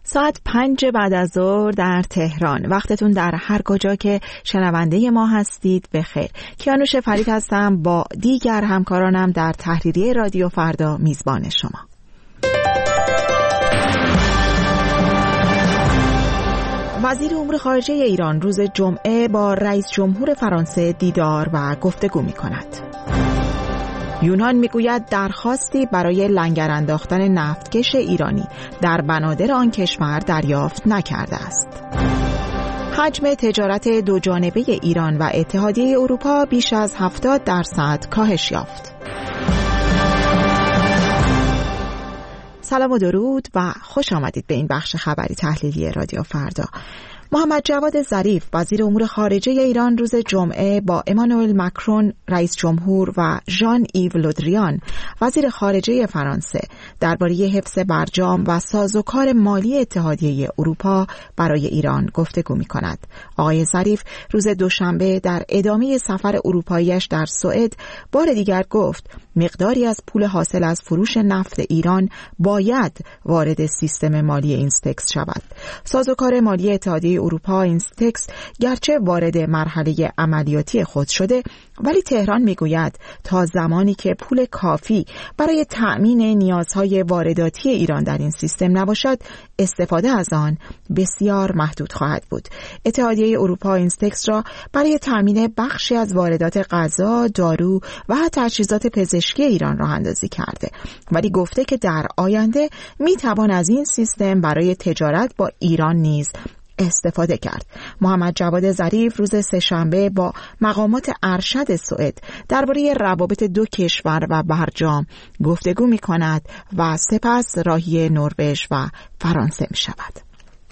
ساعت 5 بعد از ظهر در تهران. وقتتون در هر کجا که شنونده ما هستید بخیر. کیانوش فرید هستم با دیگر همکارانم در تحریریه رادیو فردا میزبان شما. وزیر امور خارجه ایران روز جمعه با رئیس جمهور فرانسه دیدار و گفتگو می‌کند. یونان میگوید درخواستی برای لنگر انداختن نفتکش ایرانی در بنادر آن کشور دریافت نکرده است. حجم تجارت دوجانبه ایران و اتحادیه اروپا بیش از 70% کاهش یافت. سلام و درود و خوش آمدید به این بخش خبری تحلیلی رادیو فردا. محمد جواد ظریف وزیر امور خارجه ایران روز جمعه با امانوئل ماکرون رئیس جمهور و ژان ایو لودریان وزیر خارجه فرانسه درباره حفظ برجام و سازوکار مالی اتحادیه اروپا برای ایران گفتگو می‌کند. آقای ظریف روز دوشنبه در ادامه سفر اروپایی‌اش در سوئد بار دیگر گفت مقداری از پول حاصل از فروش نفت ایران باید وارد سیستم مالی اینستکس شود. سازوکار مالی اتحادیه اروپا اینستکس گرچه وارد مرحله عملیاتی خود شده، ولی تهران میگوید تا زمانی که پول کافی برای تأمین نیازهای وارداتی ایران در این سیستم نباشد، استفاده از آن بسیار محدود خواهد بود. اتحادیه اروپا اینستکس را برای تأمین بخشی از واردات غذا، دارو و تجهیزات پزشکی ایران راه اندازی کرده، ولی گفته که در آینده میتوان از این سیستم برای تجارت با ایران نیز استفاده کرد. محمد جواد ظریف روز سه‌شنبه با مقامات ارشد سوئد درباره روابط دو کشور و برجام گفتگو می‌کند و سپس راهی نروژ و فرانسه می‌شود.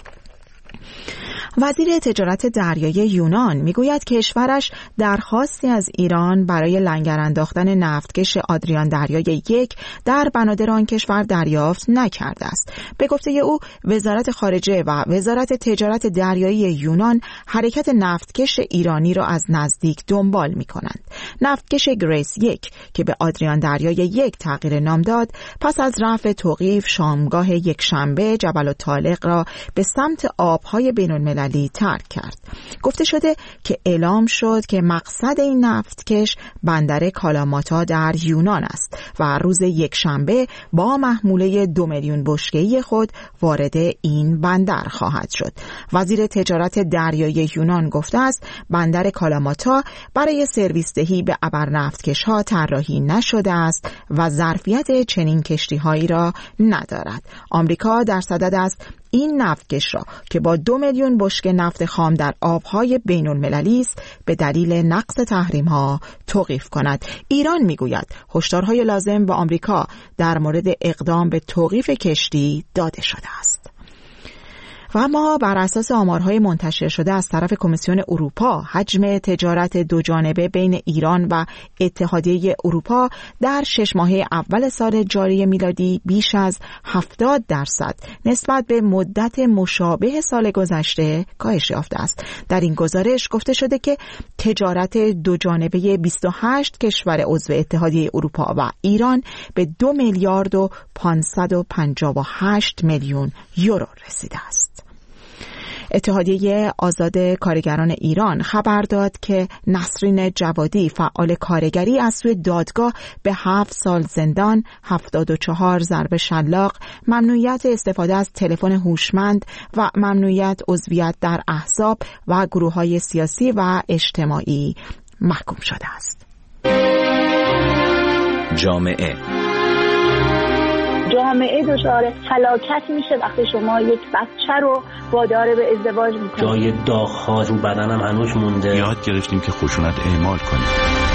وزیر تجارت دریایی یونان میگوید کشورش درخواستی از ایران برای لنگر انداختن نفتکش آدریان دریای 1 در بنادر آن کشور دریافت نکرده است. به گفته او وزارت خارجه و وزارت تجارت دریایی یونان حرکت نفتکش ایرانی را از نزدیک دنبال می‌کنند. نفتکش گریس 1 که به آدریان دریای 1 تغییر نام داد، پس از رفع توقیف شامگاه یکشنبه جبل الطارق را به سمت آب‌های بین‌المللی ترک کرد. گفته شده که اعلام شد که مقصد این نفتکش بندر کالاماتا در یونان است و روز یکشنبه با محموله 2 میلیون بشکه‌ای خود وارد این بندر خواهد شد. وزیر تجارت دریایی یونان گفته است بندر کالاماتا برای سرویس دهی به ابرنفتکش‌ها طراحی نشده است و ظرفیت چنین کشتی‌هایی را ندارد. آمریکا در صدد است این نفتکش را که با 2 میلیون بشکه نفت خام در آبهای بین المللی است به دلیل نقض تحریم‌ها توقیف کند. ایران میگوید هشدارهای لازم به آمریکا در مورد اقدام به توقیف کشتی داده شده است. و اما بر اساس آمارهای منتشر شده از طرف کمیسیون اروپا، حجم تجارت دوجانبه بین ایران و اتحادیه اروپا در 6 ماهه اول سال جاری میلادی بیش از 70% نسبت به مدت مشابه سال گذشته کاهش یافته است. در این گزارش گفته شده که تجارت دوجانبه 28 کشور عضو اتحادیه اروپا و ایران به 2 میلیارد و 558 میلیون یورو رسیده است. اتحادیه آزاد کارگران ایران خبر داد که نسرین جوادی فعال کارگری از سوی دادگاه به 7 سال زندان، 74 ضرب شلاق، ممنوعیت استفاده از تلفن هوشمند و ممنوعیت عضویت در احزاب و گروه‌های سیاسی و اجتماعی محکوم شده است. جامعه دچار هلاکت میشه وقتی شما یک بچه رو وادار به ازدواج میکنید. جای داغ‌ها رو بدنم هنوز مونده. یاد گرفتیم که خشونت اعمال کنیم.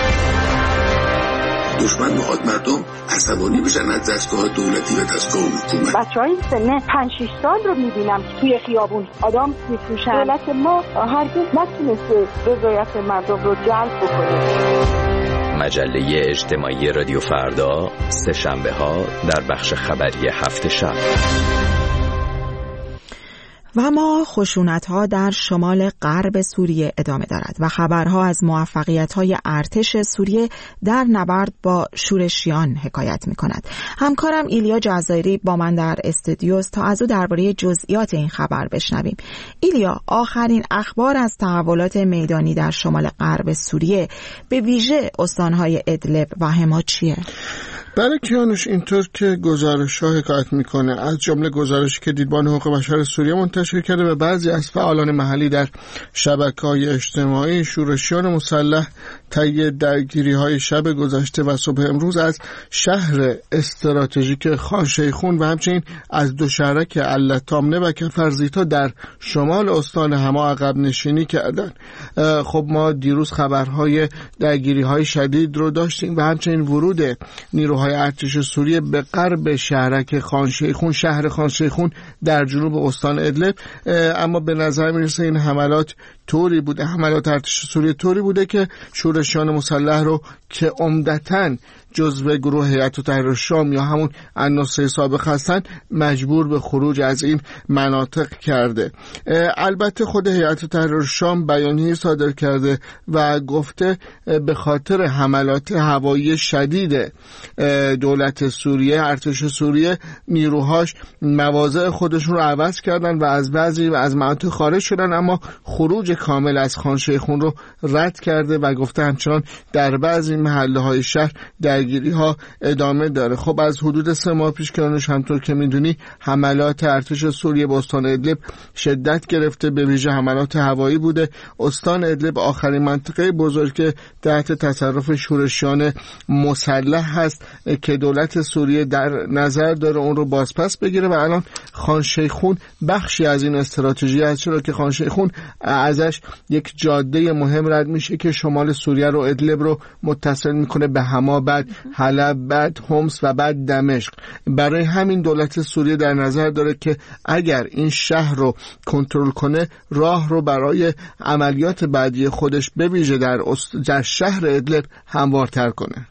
دشمن میخواد مردم عصبانی بشن از دستگاه دولتی و دستگاه حکومت. بچهای سن 5-6 سال رو میبینم توی خیابون آدم میفروشن. دولت ما هرگز نتونسته رضایت مردم رو جلب بکنه. مجله اجتماعی رادیو فردا سه‌شنبه‌ها در بخش خبری هفت شب. و ما خشونت‌ها در شمال غرب سوریه ادامه دارد و خبرها از موفقیت‌های ارتش سوریه در نبرد با شورشیان حکایت می‌کند. همکارم ایلیا جزایری با من در استودیوست تا از او درباره جزئیات این خبر بشنویم. ایلیا، آخرین اخبار از تحولات میدانی در شمال غرب سوریه، به ویژه استان‌های ادلب و حما چیه؟ برای کیانوش اینطور که گزارش‌ها حکایت میکنه، از جمله گزارشی که دیدبان حقوق بشر سوریه منتشر کرده و بعضی از فعالان محلی در شبکه‌های اجتماعی، شورشیان مسلح طی درگیری‌های شب گذشته و صبح امروز از شهر استراتژیک خان شیخون و همچنین از دو شهرک اللطامنه و کفرزیتا در شمال استان حما عقب نشینی کردند. خب ما دیروز خبرهای درگیری‌های شدید رو داشتیم و همچنین ورود نیروهای ارتش سوریه به غرب شهرک خان شیخون، شهر خان شیخون در جنوب استان ادلب. اما به نظر میرسه این حملات طوری بوده، حملات ارتش سوریه طوری بوده که شورشیان مسلح رو که عمدتاً جزو گروه هیئت تحریر شام یا همون النصره سابق هستن مجبور به خروج از این مناطق کرده. البته خود هیئت تحریر شام بیانیه صادر کرده و گفته به خاطر حملات هوایی شدید دولت سوریه، ارتش سوریه، نیروهاش مواضع خودشون رو عوض کردن و از بعضی و از مناطق خارج شدن، اما خروج کامل از خان شیخون رو رد کرده و گفته همچنان در بعضی محله‌های شهر درگیری ها ادامه داره. خب از حدود 3 ماه پیش که همطور که میدونی حملات ارتش سوریه به استان ادلب شدت گرفته، به ویژه حملات هوایی بوده. استان ادلب آخرین منطقه بزرگ تحت تصرف شورشیان مسلح هست که دولت سوریه در نظر داره اون رو بازپس بگیره و الان خان شیخون بخشی از این استراتژی است، چرا که خان شیخون ازش یک جاده مهم رد میشه که شمال سوریه رو، ادلب رو متصل میکنه به حما، بعد حلب، بعد حمص و بعد دمشق. برای همین دولت سوریه در نظر داره که اگر این شهر رو کنترل کنه، راه رو برای عملیات بعدی خودش به ویژه در شهر ادلب هموارتر کنه.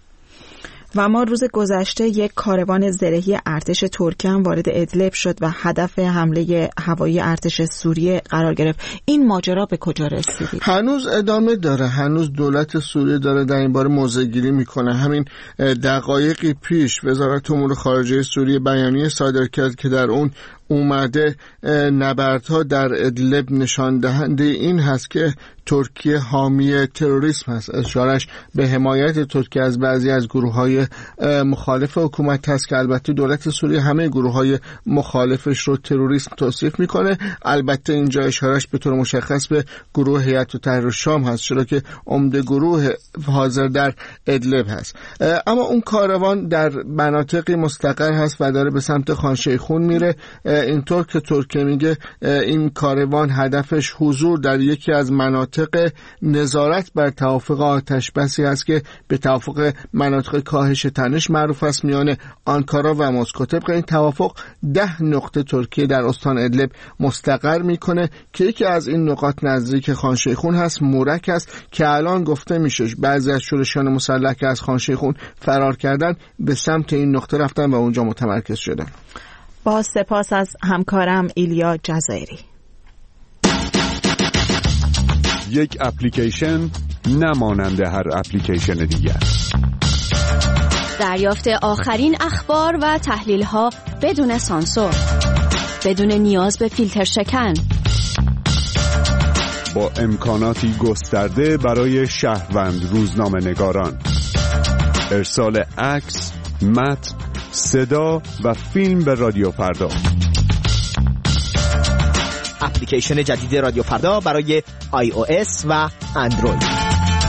و ما روز گذشته یک کاروان زرهی ارتش ترکیه هم وارد ادلب شد و هدف حمله هوایی ارتش سوریه قرار گرفت. این ماجرا به کجا رسید؟ هنوز ادامه داره، هنوز دولت سوریه داره در این باره موضع‌گیری میکنه. همین دقایقی پیش وزارت امور خارجه سوریه بیانیه صادر کرد که در اون اومده نبردها در ادلب نشان دهنده این هست که ترکیه حامی تروریسم هست. اشارش به حمایت ترکیه از بعضی از گروه‌های مخالف حکومت هست که البته دولت سوریه همه گروه‌های مخالفش رو تروریسم توصیف میکنه. البته اینجا اشارش به طور مشخص به گروه هیئت تحریر شام هست، چرا که عمده گروه حاضر در ادلب هست. اما اون کاروان در مناطقی مستقر هست و داره به سمت خان شیخون میره. اینطور که ترکیه میگه این کاروان هدفش حضور در یکی از مناطق نظارت بر توافق آتش بسی است که به توافق مناطق کاهش تنش معروف است میان آنکارا و مسکو. طبق این توافق 10 نقطه ترکیه در استان ادلب مستقر میکنه که یکی از این نقاط نزدیک خان شیخون هست، مورک است که الان گفته میشه بعضی از شورشیان مسلح که از خان شیخون فرار کردن به سمت این نقطه رفتن و اونجا متمرکز شدن. با سپاس از همکارم ایلیا جزایری. یک اپلیکیشن نمانند هر اپلیکیشن دیگر. دریافت آخرین اخبار و تحلیل‌ها بدون سانسور، بدون نیاز به فیلتر شکن، با امکاناتی گسترده برای شهروند روزنامه‌نگاران، ارسال عکس، متن، صدا و فیلم به رادیو فردا. اپلیکیشن جدید رادیو فردا برای iOS و اندروید.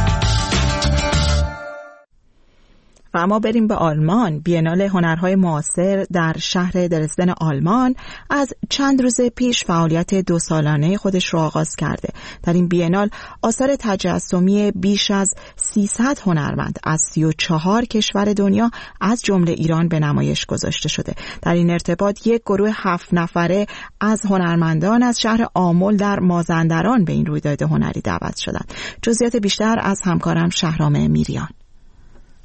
و اما بریم به آلمان. بیانال هنرهای معاصر در شهر درزدن آلمان از چند روز پیش فعالیت 2 سالانه خودش را آغاز کرده. در این بیانال آثار تجسمی بیش از 300 هنرمند از 34 کشور دنیا از جمله ایران به نمایش گذاشته شده. در این ارتباط یک گروه 7 نفره از هنرمندان از شهر آمل در مازندران به این رویداد هنری دعوت شدند. جزئیات بیشتر از همکارم شهرام میریان.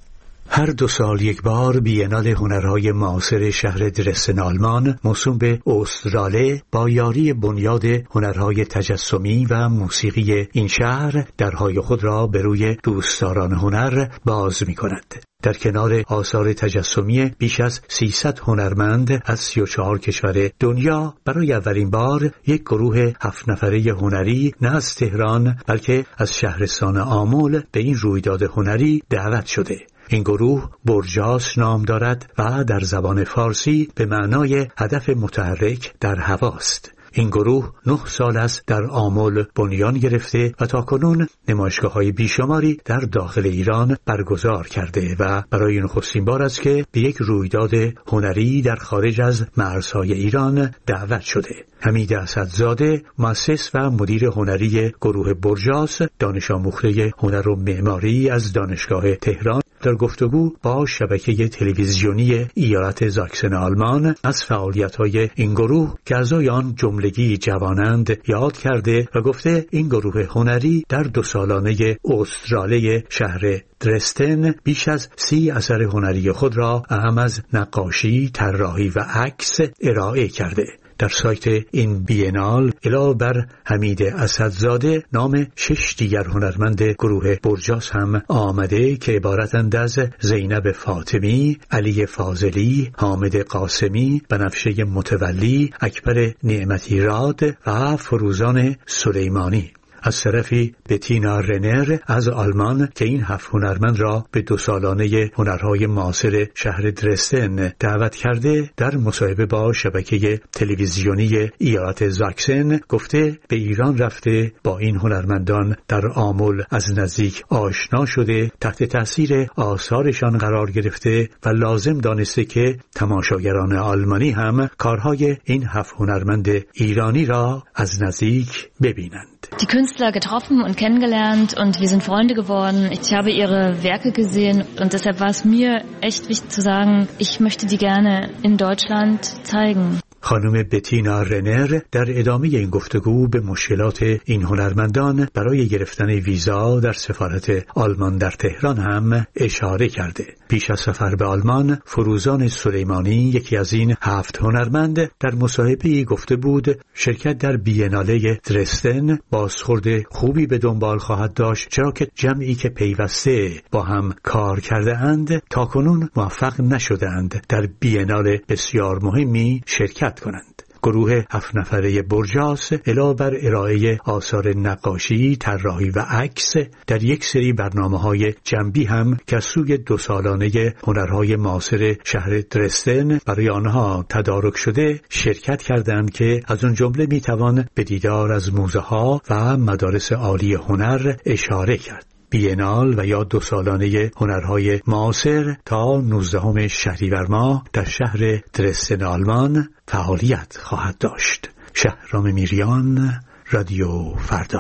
هر 2 سال یک بار بیانال هنرهای معاصر شهر درستن آلمان موسوم به اوستراله با یاری بنیاد هنرهای تجسمی و موسیقی این شهر درهای خود را به روی دوستداران هنر باز می کند. در کنار آثار تجسمی بیش از 300 هنرمند از 34 کشور دنیا برای اولین بار یک گروه 7 نفره هنری نه از تهران بلکه از شهرستان آمل به این رویداد هنری دعوت شده. این گروه برجاس نام دارد و در زبان فارسی به معنای هدف متحرک در هواست. این گروه 9 سال است در آمل بنیان گرفته و تاکنون نمایشگاه‌های بیشماری در داخل ایران برگزار کرده و برای نخستین بار است که به یک رویداد هنری در خارج از مرزهای ایران دعوت شده. حمید اسدزاده، مؤسس و مدیر هنری گروه برجاس، دانش آموخته هنر و معماری از دانشگاه تهران، در گفتگو با شبکه تلویزیونی ایالت زاکسن آلمان از فعالیت‌های این گروه که اعضای آن جملگی جوانند یاد کرده و گفته این گروه هنری در 2 سالانه استراله شهر درستن بیش از 30 اثر هنری خود را اهم از نقاشی، طراحی و عکس ارائه کرده. در سایت این بیانال علاوه بر حمید اسدزاده نام 6 دیگر هنرمند گروه برجاس هم آمده که عبارتند از زینب فاطمی، علی فاضلی، حامد قاسمی، بنفشه متولی، اکبر نعمتی راد و فروزان سلیمانی. از طرفی بتینا رنر از آلمان که این 7 هنرمند را به 2 سالانه هنرهای معاصر شهر درستن دعوت کرده، در مصاحبه با شبکه تلویزیونی ایالت زاکسن گفته به ایران رفته، با این هنرمندان در آمل از نزدیک آشنا شده، تحت تاثیر آثارشان قرار گرفته و لازم دانسته که تماشاگران آلمانی هم کارهای این 7 هنرمند ایرانی را از نزدیک ببینند. Die Künstler getroffen und kennengelernt und wir sind Freunde geworden. Ich habe ihre Werke gesehen und deshalb war es mir echt wichtig zu sagen, ich möchte die gerne in Deutschland zeigen. خانم بتینا رنر در ادامه این گفتگو به مشکلات این هنرمندان برای گرفتن ویزا در سفارت آلمان در تهران هم اشاره کرده. پیش از سفر به آلمان، فروزان سلیمانی، یکی از این 7 هنرمند، در مصاحبه‌ای گفته بود شرکت در بیاناله درستن بازخورد خوبی به دنبال خواهد داشت، چرا که جمعی که پیوسته با هم کار کرده اند تاکنون موفق نشدند در بیانال بسیار مهمی شرکت کنند. گروه 7 نفره برجاس علاوه بر ارائه آثار نقاشی، طراحی و عکس در یک سری برنامه‌های جنبی هم که از سوی 2 سالانه هنرهای معاصر شهر درستن برای آنها تدارک شده شرکت کردند که از اون جمله میتوان به دیدار از موزه‌ها و مدارس عالی هنر اشاره کرد. بیانال و یا 2 سالانه هنرهای معاصر تا 19 شهریور ماه در شهر درستن آلمان فعالیت خواهد داشت. شهرام میریان، رادیو فردا.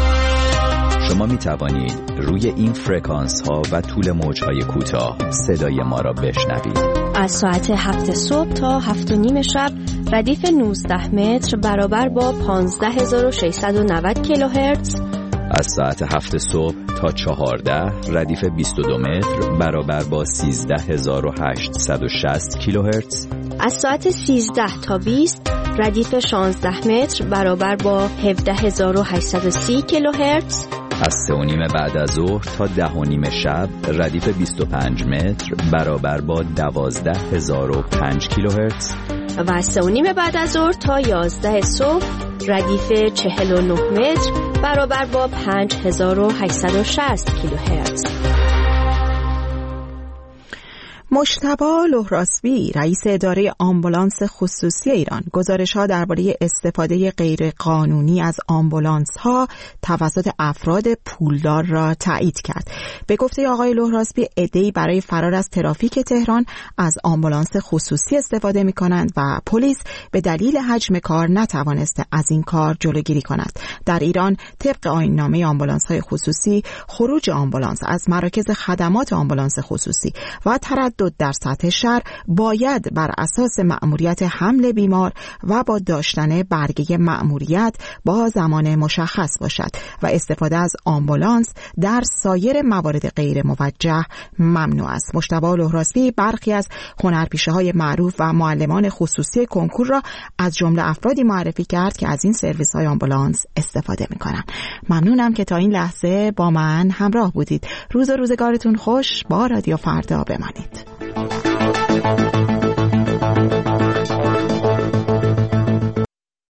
شما می توانید روی این فرکانس ها و طول موج های کوتاه صدای ما را بشنوید. از ساعت 7 صبح تا 7:30 شب ردیف 19 متر برابر با 15690 کیلوهرتز. از ساعت 7 صبح تا 14 ردیف 22 متر برابر با 13860 کیلوهرتز. از ساعت 13 تا 20 ردیف 16 متر برابر با 17830 کیلوهرتز. از 3:30 بعد از ظهر تا 10:30 شب ردیف 25 متر برابر با 12005 کیلوهرتز. و از 3:30 بعد از ظهر تا 11 صبح ردیف 49 متر برابر با 5860 کیلوهرتز. مجتبی لهراسبی، رئیس اداره آمبولانس خصوصی ایران، گزارش‌ها درباره استفاده غیرقانونی از آمبولانس‌ها توسط افراد پولدار را تایید کرد. به گفته آقای لهراسبی، عده‌ای برای فرار از ترافیک تهران از آمبولانس خصوصی استفاده می‌کنند و پلیس به دلیل حجم کار نتوانسته از این کار جلوگیری کند. در ایران طبق آیین‌نامه آمبولانس‌های خصوصی، خروج آمبولانس از مراکز خدمات آمبولانس خصوصی و تردد تردد در سطح شهر باید بر اساس مأموریت حمل بیمار و با داشتن برگه مأموریت با زمان مشخص باشد و استفاده از آمبولانس در سایر موارد غیر موجه ممنوع است. مجتبی لهراستی برخی از هنرپیشه‌های معروف و معلمان خصوصی کنکور را از جمله افرادی معرفی کرد که از این سرویس‌های آمبولانس استفاده می‌کنند. ممنونم که تا این لحظه با من همراه بودید. روز و روزگارتون خوش. با رادیو فردا بمانید.